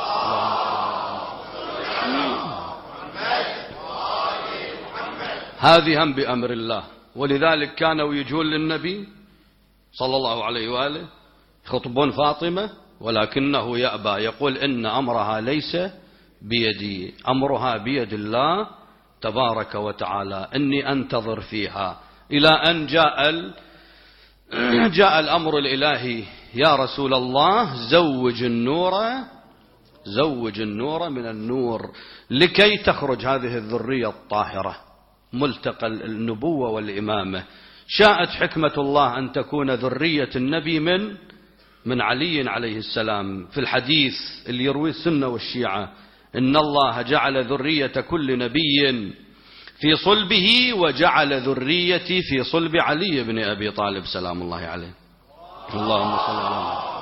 هذه هم بأمر الله. ولذلك كانوا يجون للنبي صلى الله عليه وآله يخطبون فاطمة، ولكنه يأبى، يقول إن أمرها ليس بيدي، أمرها بيد الله تبارك وتعالى، إني أنتظر فيها. إلى أن جاء ال... جاء الأمر الإلهي يا رسول الله زوج النور زوج النور من النور لكي تخرج هذه الذرية الطاهرة ملتقى النبوة والإمامة. شاءت حكمة الله أن تكون ذرية النبي من من علي عليه السلام في الحديث اللي يرويه السنة والشيعة: إن الله جعل ذرية كل نبي في صلبه وجعل ذريتي في صلب علي بن أبي طالب سلام الله عليه. اللهم صل على محمد.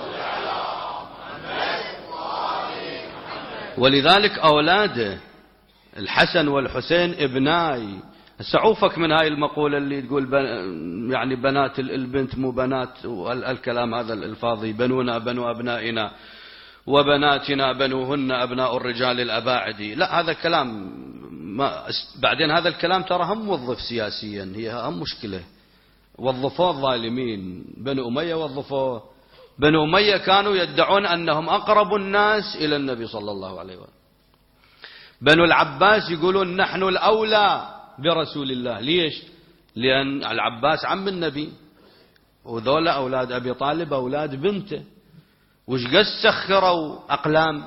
ولذلك أولاده الحسن والحسين ابناي. سعوفك من هاي المقولة اللي تقول بن يعني بنات البنت مو بنات، والكلام هذا الفاضي: بنونا بنو أبنائنا وبناتنا بنوهن أبناء الرجال الأباعدي. لا، هذا كلام ما بعدين هذا الكلام ترى هم وظف سياسيا، هي هم مشكلة. وظفوه الظالمين، بنو أمية وظفوه. بنو أمية كانوا يدعون أنهم أقرب الناس إلى النبي صلى الله عليه وسلم. بنو العباس يقولون نحن الأولى برسول الله. ليش؟ لأن العباس عم النبي، وذولا أولاد أبي طالب أولاد بنته. وش قد سخروا أقلام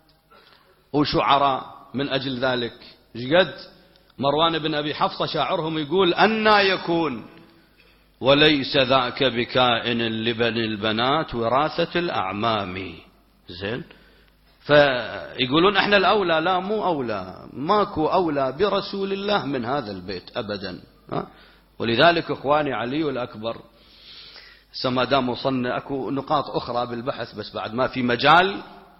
وشعراء من أجل ذلك. وش قد مروان بن أبي حفصة شاعرهم يقول: أنا يكون وليس ذاك بكائن لبني البنات وراثة الأعمام. زين، فيقولون احنا الأولى. لا، مو أولى، ماكو أولى برسول الله من هذا البيت أبدا. ولذلك إخواني علي الأكبر، سما دام وصلنا أكو نقاط أخرى بالبحث بس بعد ما في مجال.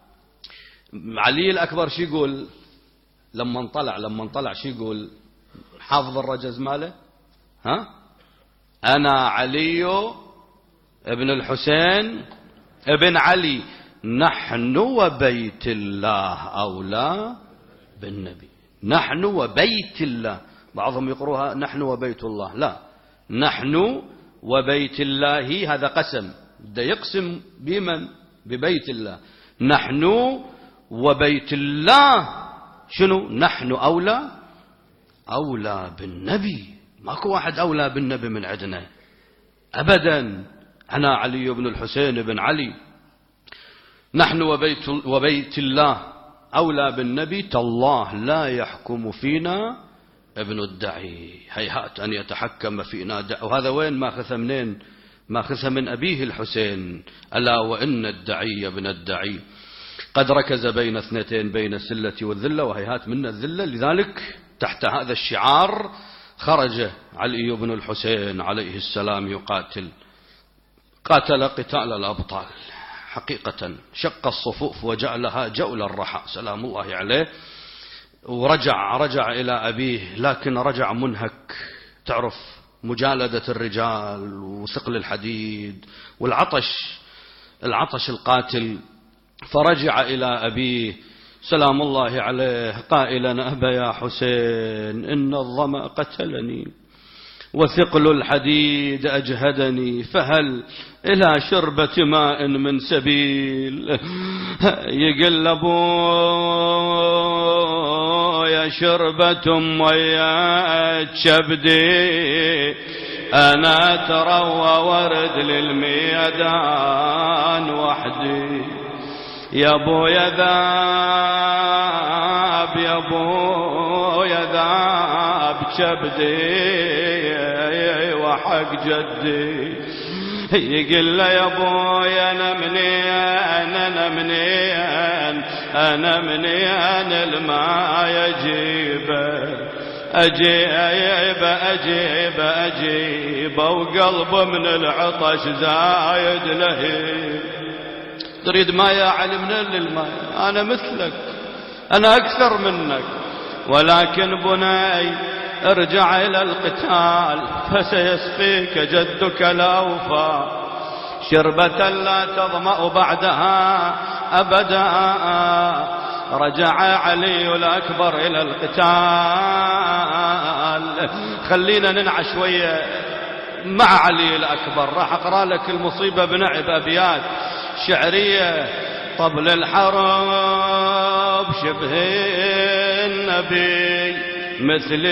علي الأكبر شي يقول لما انطلع لما انطلع شي يقول حافظ الرجز ماله؟ ها أنا علي ابن الحسين ابن علي، نحن وبيت الله أولى بالنبي. نحن وبيت الله، بعضهم يقروها نحن وبيت الله. لا، نحن وبيت الله هذا قسم، ده يقسم بمن؟ ببيت الله. نحن وبيت الله شنو؟ نحن أولى أولى بالنبي. ماكو واحد أولى بالنبي من عندنا أبدا. أنا علي بن الحسين بن علي، نحن وبيت, وبيت الله أولى بالنبي. تالله لا يحكم فينا ابن الدعي، هيهات أن يتحكم فينا دع. وهذا وين ماخذها منين؟ ماخذها من أبيه الحسين: ألا وإن الدعي ابن الدعي قد ركز بين اثنتين، بين السلة والذلة، وهيهات من الذلة. لذلك تحت هذا الشعار خرج علي بن الحسين عليه السلام يقاتل. قاتل قتال الأبطال حقيقة، شق الصفوف وجعلها جول الرحى سلام الله عليه. ورجع رجع إلى أبيه، لكن رجع منهك. تعرف مجالدة الرجال وثقل الحديد والعطش العطش القاتل. فرجع إلى أبيه سلام الله عليه قائلا: أبا يا حسين، إن الظمأ قتلني وثقل الحديد أجهدني، فهل إلى شربة ماء من سبيل؟ يقل أبويا شربة ويا كبدي، أنا تروى ورد للميدان وحدي. يا ابويا ذاب يا ابويا ذاب كبدي وحق جدي. يقول له: يا ابويا انا منين انا منين انا منين الماء يجيبه أجيب أجيب أجيب وقلب من العطش زايد لهيب. تريد ماء يا علي؟ من للماء؟ أنا مثلك، أنا أكثر منك، ولكن بني ارجع إلى القتال فسيسقيك جدك الأوفى شربة لا تظمأ بعدها أبدا. رجع علي الأكبر إلى القتال. خلينا ننعى شوية مع علي الأكبر. راح أقرأ لك المصيبة بنعب أبيات شعرية. طبل الحرب شبه النبي مثل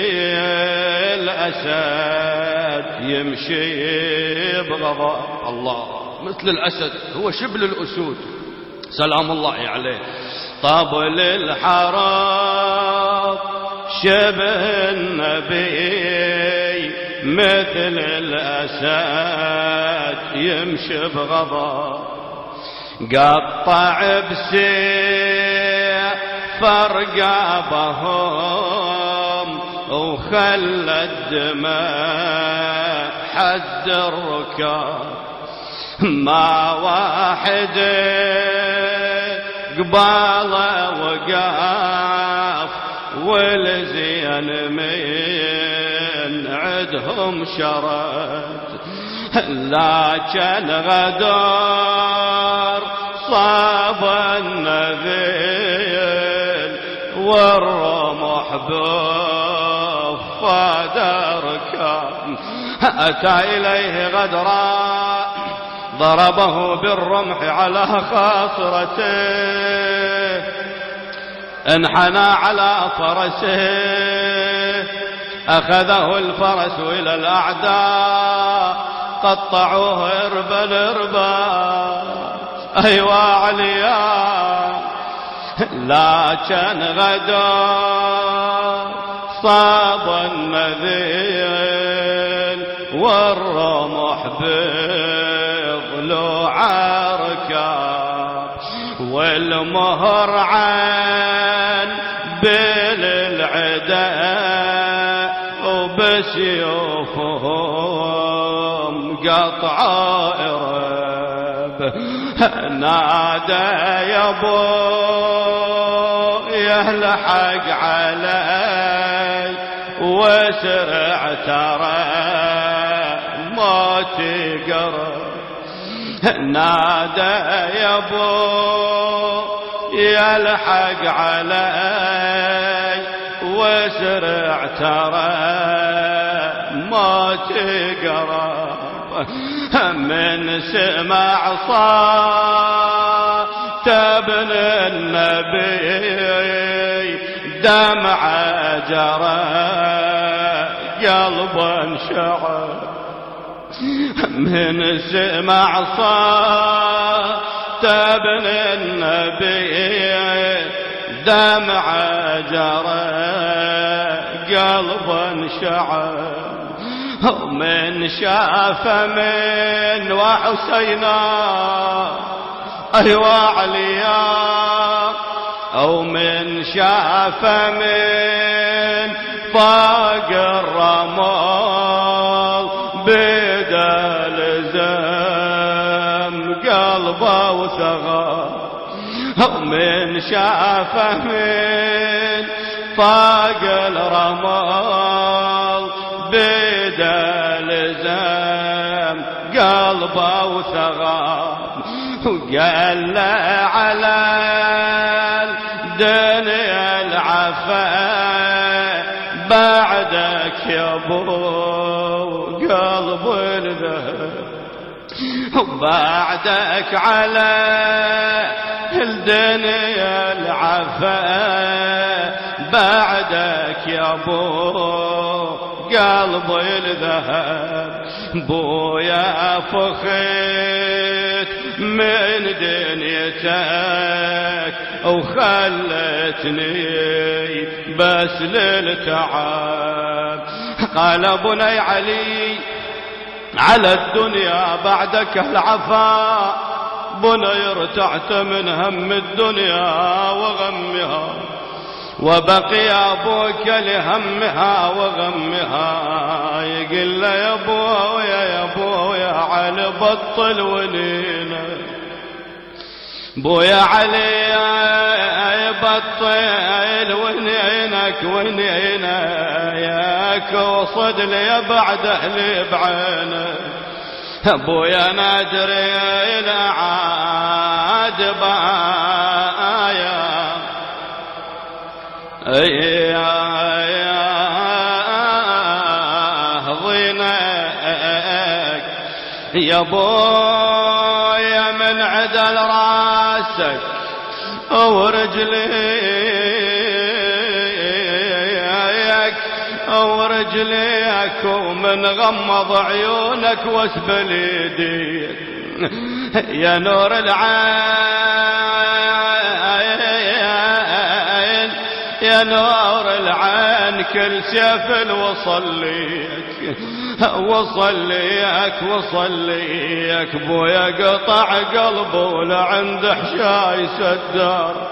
الأسد يمشي بغضب. الله، مثل الأسد، هو شبل الأسود سلام الله عليه. طبل الحرب شبه النبي مثل الأسد يمشي بغضب، قطع بسيف رقابهم وخلى الدماء حد الركاب، ما واحد قباله وقاف والزين من عدهم شرد، لكن غدر صاب النذيل والرمح بفاد ركاب، أتى إليه غدرا ضربه بالرمح على خاصرته، انحنى على فرسه أخذه الفرس إلى الأعداء قطعوه إربا إربا. أيوا عليا لكن غدا صاب النذيل والرمح بضلوع ركاب، والمهر عن بالعداء وبسيوفهم قطع إرب، نادى يا ابو يلحق علي وسرع ترى موتي قرب، نادى يا ابو يلحق علي وسرع ترى موتي قرب، من سمع صوت ابن النبي دمعة جرى قلب انشعر، من سمع صوت ابن النبي دمعة جرى قلب انشعر، ومن شاف من وحسينا أيوا عليا، أو من شاف من فوق الرمال بدل زم قلبه وثغى، أو من شاف من فوق الرمال بدل زم قلبه وثغى، وقال له على الدنيا العفا بعدك يا ابو قلب الذهب، بعدك على الدنيا العفا بعدك يا ابو قلب الذهب، بويا فخيت من دنيتك وخلتني بس للتعب، قال بني علي على الدنيا بعدك العفا، بني ارتعت من هم الدنيا وغمها، وبقي أبوك لهمها وغمها، يقول له يا ابويا يا ابويا علي بطل ونينا، بويا علي بطل ونينك ونينا ياك وصد لي بعد اهلي بعينك، بويا نادري الى عاد بايا يا يا ضينك يا بويا من عدل راسك ورجليك ورجليك ومن غمض عيونك واسبل يديك يا نور العين يا نور العين كل سيف الوصل ليك، وصليك وصليك بويا قطع قلبه لعند حشاي سدار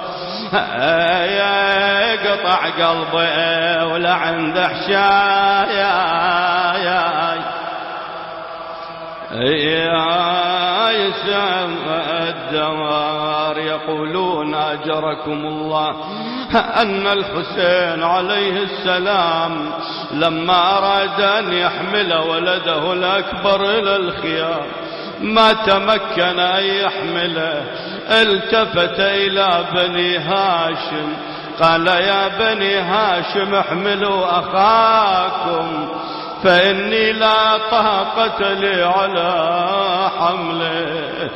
يا قطع قلبه ولعند حشاي يا يسام الدمار يقولون أجركم الله أن الحسين عليه السلام لما أراد أن يحمل ولده الأكبر إلى الخيام ما تمكن أن يحمله، التفت إلى بني هاشم قال يا بني هاشم احملوا أخاكم فإني لا طاقة لي على حمله.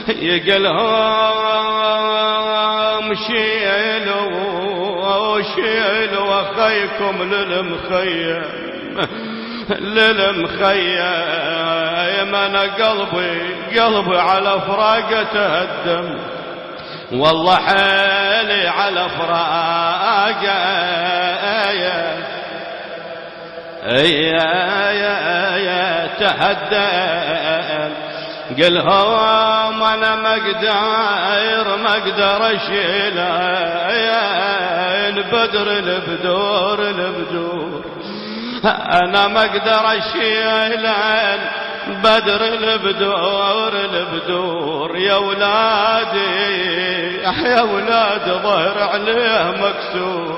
يقلهم شيلوا شيلوا أخيكم للمخيم للمخيم أنا قلبي قلبي على فراقه تهدم والله حالي على فراقه يا يا يا تهدم قلهم أنا مقدر مقدر أشيله يا البدر البدور البدور أنا مقدر أشيله بدر البدور البدور يا ولادي يا ولاد ظهر عليه مكسور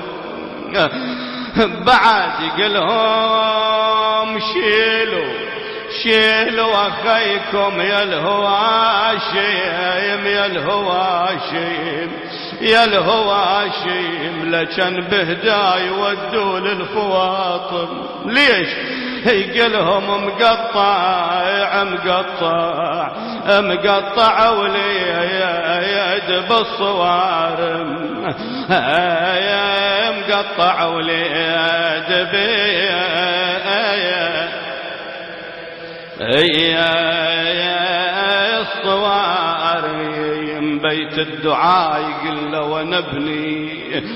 بعد قلهم شيلوا شيلوا أخيكم يا الهواشيم يا الهواشيم يا الهواشيم لكن بهداي ودوا للفواطم ليش يقلهم مقطع مقطع مقطع وليد بالصوارم يا مقطع وليد يا الصوارم بيت الدعاء يقل ونبني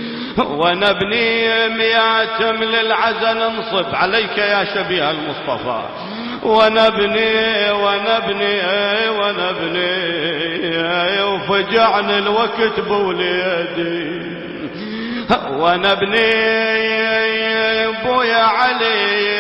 ونبني مياتم للعزا ننصب عليك يا شبيه المصطفى ونبني ونبني ونبني وفجعني الوقت بوليدي ونبني بويا علي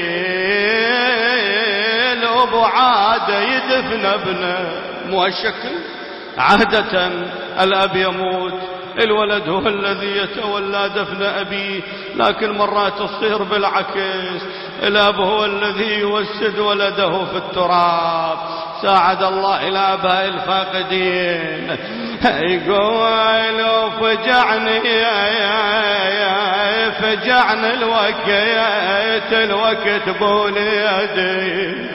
الأبو عاد يدفن ابنه مو الشكل عادة الأب يموت الولد هو الذي يتولى دفن أبيه لكن مرات تصير بالعكس الأب هو الذي يوسد ولده في التراب ساعد الله إلى آباء الفاقدين يقول فجعني فجعني الوقت الوقت بوليدي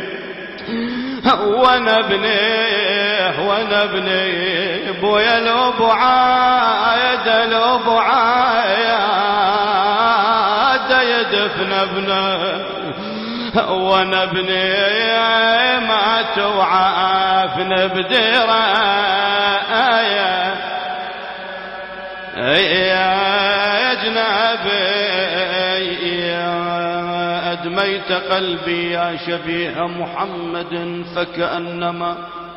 ونبنيه ونبنيه بويا الأبو عايد الأبو عايد يدفن ابنه ونبني ما توعافن بديره يا جنابي أدميت قلبي يا شبيه محمد فكأنما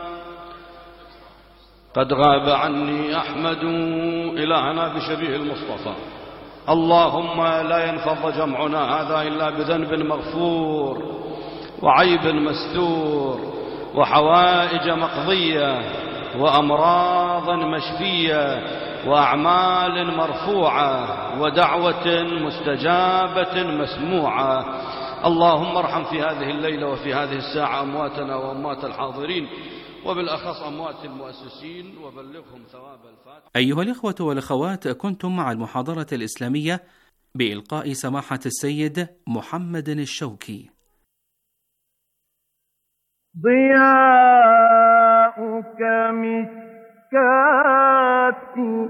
قد غاب عني أحمد إلهنا بشبيه المصطفى. اللهم لا ينفض جمعنا هذا إلا بذنب مغفور وعيب مستور وحوائج مقضية وأمراض مشفية وأعمال مرفوعة ودعوة مستجابة مسموعة. اللهم ارحم في هذه الليلة وفي هذه الساعة أمواتنا وأموات الحاضرين وبالأخص أموات المؤسسين وبلغهم ثواب الفاتحة.
أيها الإخوة والأخوات، كنتم مع المحاضرة الإسلامية بإلقاء سماحة السيد محمد الشوكي.
ضياؤك مشكاتي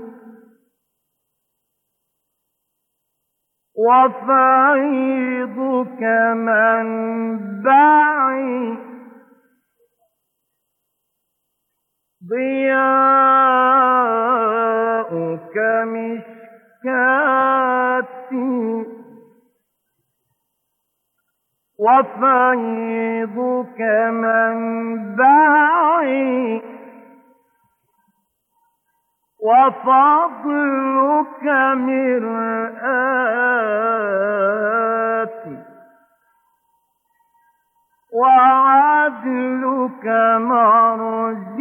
وفيضك منبعي ضياؤك مشكاتي وفيضك منبعي وفضلك مرآتي وعدلك مرجعي